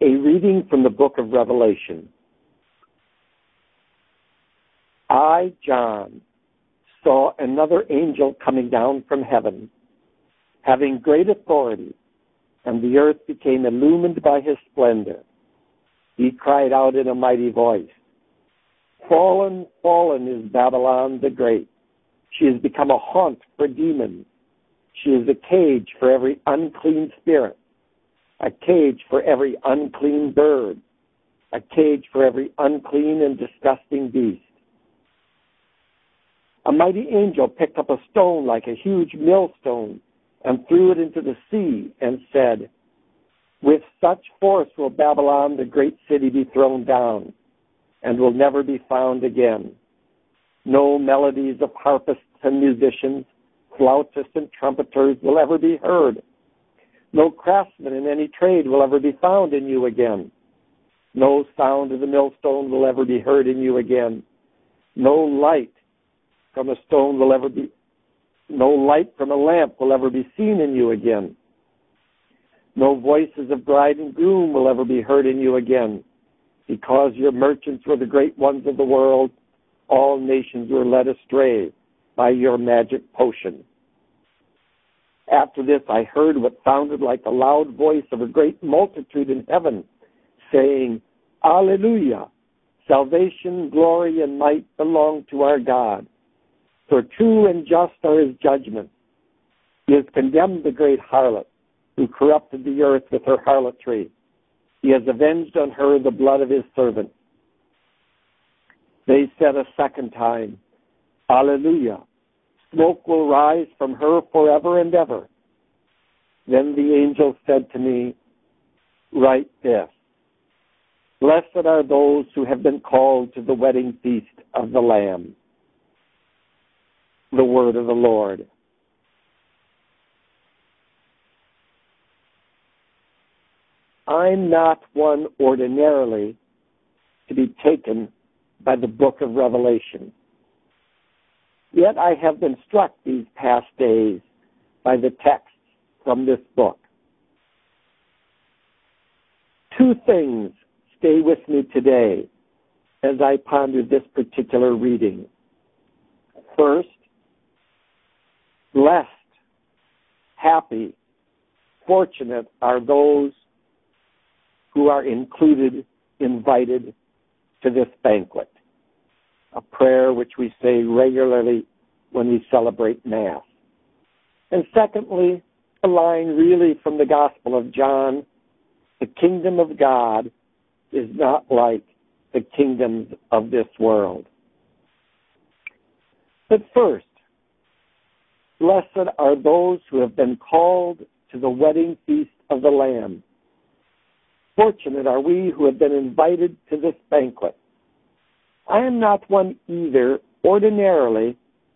A reading from the book of Revelation. I, John, saw another angel coming down from heaven, having great authority, and the earth became illumined by his splendor. He cried out in a mighty voice, "Fallen, fallen is Babylon the Great. She has become a haunt for demons. She is a cage for every unclean spirit, a cage for every unclean bird, a cage for every unclean and disgusting beast." A mighty angel picked up a stone like a huge millstone and threw it into the sea and said, "With such force will Babylon, the great city, be thrown down and will never be found again. No melodies of harpists and musicians, flautists and trumpeters will ever be heard. No craftsman in any trade will ever be found in you again. No sound of the millstone will ever be heard in you again. No light from a stone will ever be, no light from a lamp will ever be seen in you again. No voices of bride and groom will ever be heard in you again. Because your merchants were the great ones of the world, all nations were led astray by your magic potion." After this, I heard what sounded like the loud voice of a great multitude in heaven, saying, "Alleluia! Salvation, glory, and might belong to our God. For true and just are his judgments. He has condemned the great harlot, who corrupted the earth with her harlotry. He has avenged on her the blood of his servants." They said a second time, "Alleluia! Smoke will rise from her forever and ever." Then the angel said to me, "Write this: Blessed are those who have been called to the wedding feast of the Lamb." The word of the Lord. I'm not one ordinarily to be taken by the book of Revelation. Yet I have been struck these past days by the texts from this book. Two things stay with me today as I ponder this particular reading. First, blessed, happy, fortunate are those who are invited to this banquet, a prayer which we say regularly when we celebrate Mass. And secondly, a line really from the Gospel of John, the kingdom of God is not like the kingdoms of this world. But first, blessed are those who have been called to the wedding feast of the Lamb. Fortunate are we who have been invited to this banquet. I am not one either, ordinarily,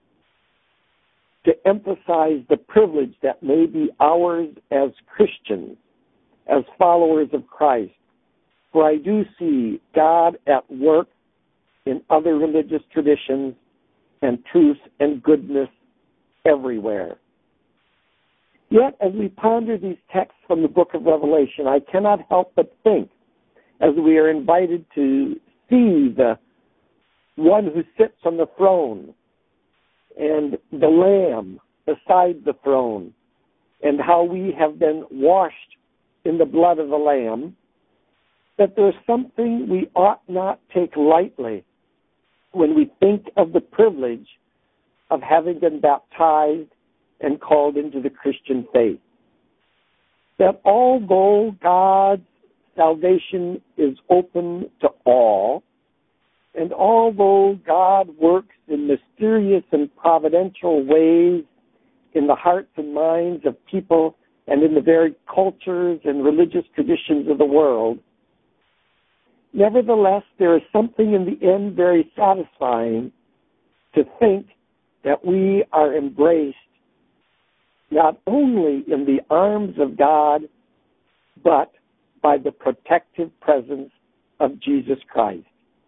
to emphasize the privilege that may be ours as Christians, as followers of Christ, for I do see God at work in other religious traditions and truth and goodness everywhere. Yet, as we ponder these texts from the book of Revelation, I cannot help but think, as we are invited to see the one who sits on the throne and the Lamb beside the throne, and how we have been washed in the blood of the Lamb, that there's something we ought not take lightly when we think of the privilege of having been baptized and called into the Christian faith. That although God's salvation is open to all, and although God works in mysterious and providential ways in the hearts and minds of people and in the very cultures and religious traditions of the world, nevertheless, there is something in the end very satisfying to think that we are embraced not only in the arms of God, but by the protective presence of Jesus Christ.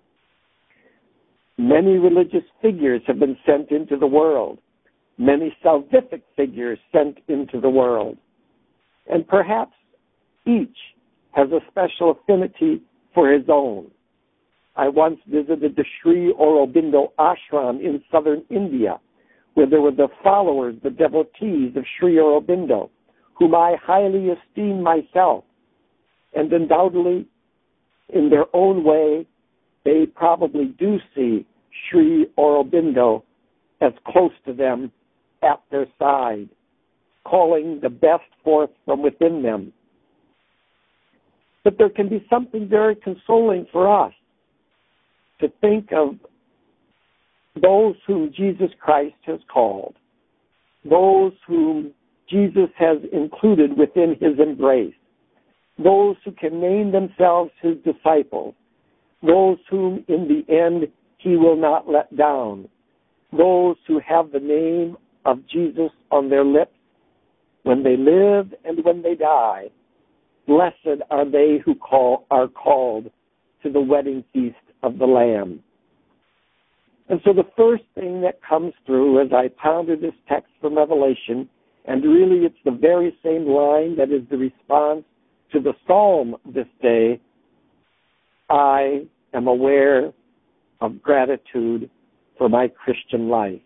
Many religious figures have been sent into the world, many salvific figures sent into the world, and perhaps each has a special affinity for his own. I once visited the Sri Aurobindo ashram in southern India, where there were the followers, the devotees of Sri Aurobindo, whom I highly esteem myself. And undoubtedly, in their own way, they probably do see Sri Aurobindo as close to them, at their side, calling the best forth from within them. But there can be something very consoling for us to think of those whom Jesus Christ has called, those whom Jesus has included within his embrace, those who can name themselves his disciples, those whom in the end he will not let down, those who have the name of Jesus on their lips when they live and when they die. Blessed are they who are called to the wedding feast of the Lamb. And so the first thing that comes through as I ponder this text from Revelation, and really it's the very same line that is the response to the psalm this day, I am aware of gratitude for my Christian life.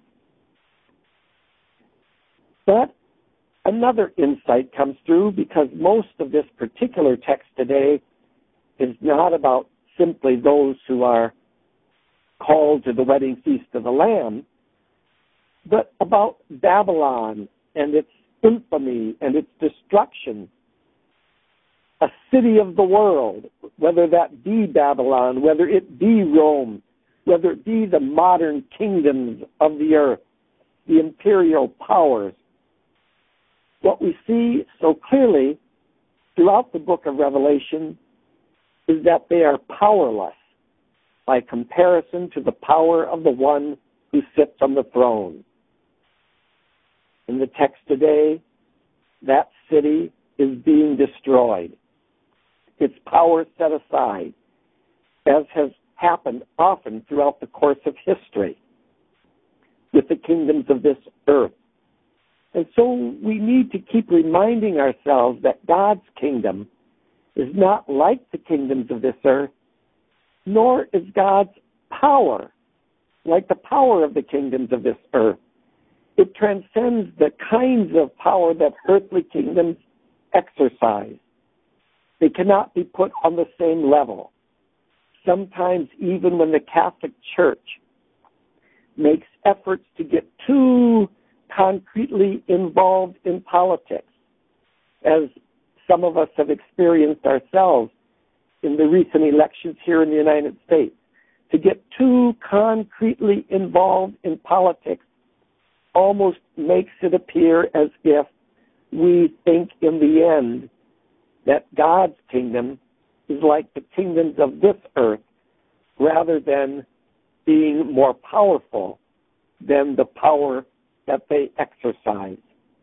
But another insight comes through, because most of this particular text today is not about simply those who are called to the wedding feast of the Lamb, but about Babylon and its infamy and its destruction. A city of the world, whether that be Babylon, whether it be Rome, whether it be the modern kingdoms of the earth, the imperial powers. What we see so clearly throughout the book of Revelation is that they are powerless by comparison to the power of the one who sits on the throne. In the text today, that city is being destroyed, its power set aside, as has happened often throughout the course of history with the kingdoms of this earth. And so we need to keep reminding ourselves that God's kingdom is not like the kingdoms of this earth, nor is God's power like the power of the kingdoms of this earth. It transcends the kinds of power that earthly kingdoms exercise. They cannot be put on the same level. Sometimes even when the Catholic Church makes efforts to get too concretely involved in politics, as some of us have experienced ourselves in the recent elections here in the United States, to get too concretely involved in politics almost makes it appear as if we think in the end that God's kingdom is like the kingdoms of this earth, rather than being more powerful than the power that they exercise.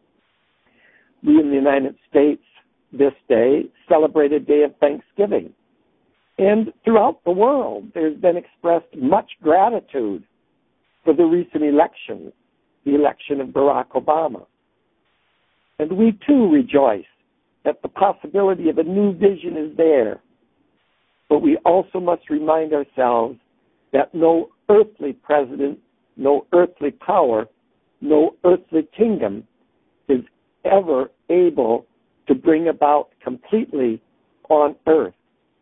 We in the United States this day celebrate a day of Thanksgiving. And throughout the world, there's been expressed much gratitude for the recent election, the election of Barack Obama. And we too rejoice that the possibility of a new vision is there. But we also must remind ourselves that no earthly president, no earthly power, no earthly kingdom is ever able to bring about completely on earth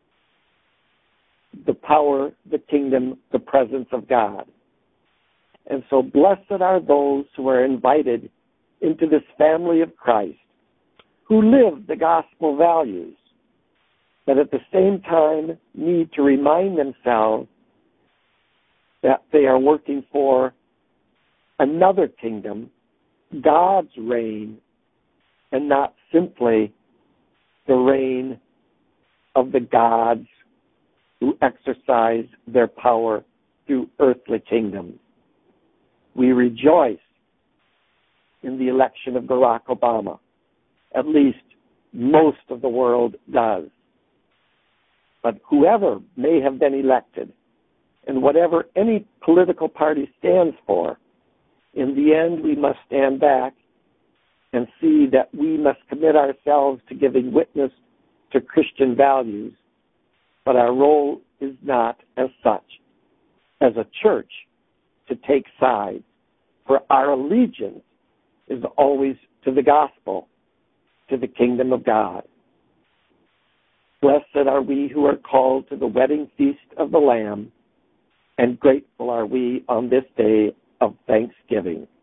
the power, the kingdom, the presence of God. And so blessed are those who are invited into this family of Christ, who live the gospel values, but at the same time need to remind themselves that they are working for another kingdom, God's reign, and not simply the reign of the gods who exercise their power through earthly kingdoms. We rejoice in the election of Barack Obama. At least most of the world does. But whoever may have been elected, and whatever any political party stands for, in the end we must stand back and see that we must commit ourselves to giving witness to Christian values, but our role is not as such, as a church, to take sides, for our allegiance is always to the gospel, to the kingdom of God. Blessed are we who are called to the wedding feast of the Lamb, and grateful are we on this day of thanksgiving.